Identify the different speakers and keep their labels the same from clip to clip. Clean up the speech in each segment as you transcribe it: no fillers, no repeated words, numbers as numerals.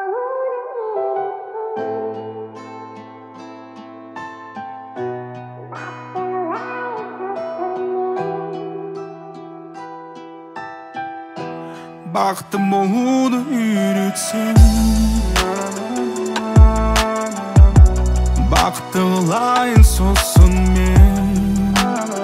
Speaker 1: Бақытты болуды үйретсең, бақытты қылайын сосын мен.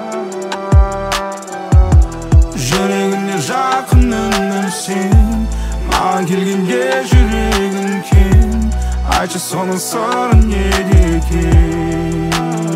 Speaker 1: Жүрегіне жақынымның сен, маған келгенде жүрегің кең. Айтшы соның сыры неде екен?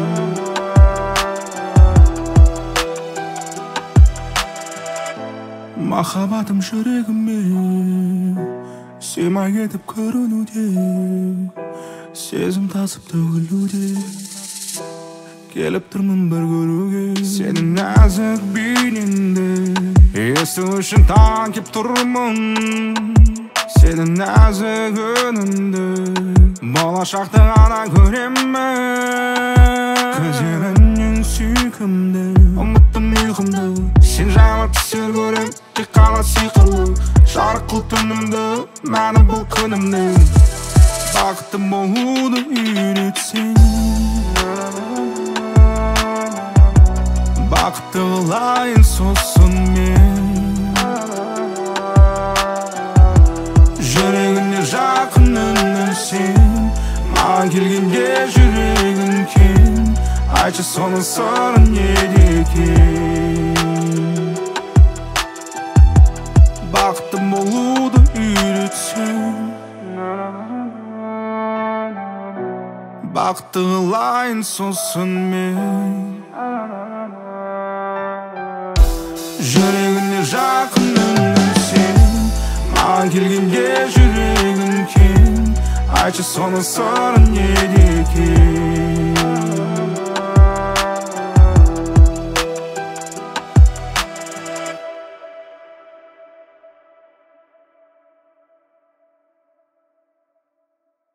Speaker 1: Махаббатым жүрегіме сыймай кетіп көрінуде, сезім тасып төгілуде, келіп тұрмын бір көруге. Сенің нәзік бейнеңді есту үшін таң кеп тұрмын. Сенің нәзік үніңді болашақты ғана көремін. Көздеріңнен сүйкімді ұмыттым ұйқымды, сен жайлы түсер көрем тек қана сиқырлы. Жарық қыл түнімді, мәні бұл күнімнің. Бақытты болуды үйретсең, бақытты қылайын сосын мен. Жүрегіне жақынымның сен, маған келгенде жүрегің кең. Айтшы соның сыры неде екен? Бақытты болуды үйретсең, бақытты қылайын сосын мен. Жүрегіне жақынымның сен, маған келгенде жүрегің кең. Айтшы соның сыры неде екен?